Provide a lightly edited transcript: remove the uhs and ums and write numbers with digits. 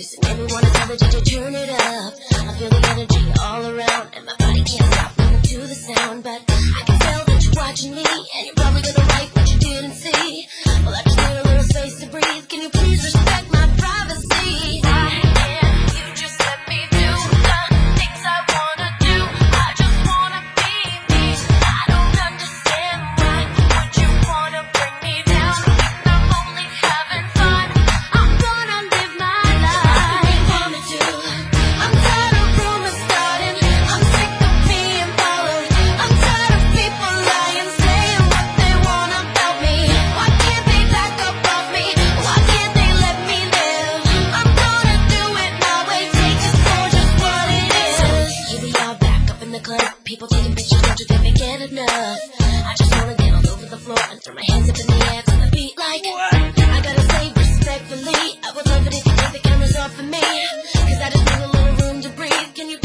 This made me wanna tell the DJ turn it up. I feel the energy all around, and my body can't stop moving to the sound. But I can tell that you're watching me, and you're probably gonna write what you didn't see. Well, I just need a little space to breathe. Can you please respect my privacy? You just let me do the things I wanna do. I just wanna be me. I don't understand why would you wanna bring me down. I'm only having fun. I'm gonna live my life. I want me to. I'm tired of rumors starting. I'm sick of being followed. I'm tired of people lying, saying what they want about me. Why can't they back up off me? Why can't they let me live? I'm gonna do it my way. Take this for just what it is. Here we are back up in the club. People taking pictures, don't you think they get enough? I just wanna get all over the floor and throw my hands up in the air to the beat like I gotta say respectfully, I would love it if you take the cameras off of me, 'cause I just need a little room to breathe. Can you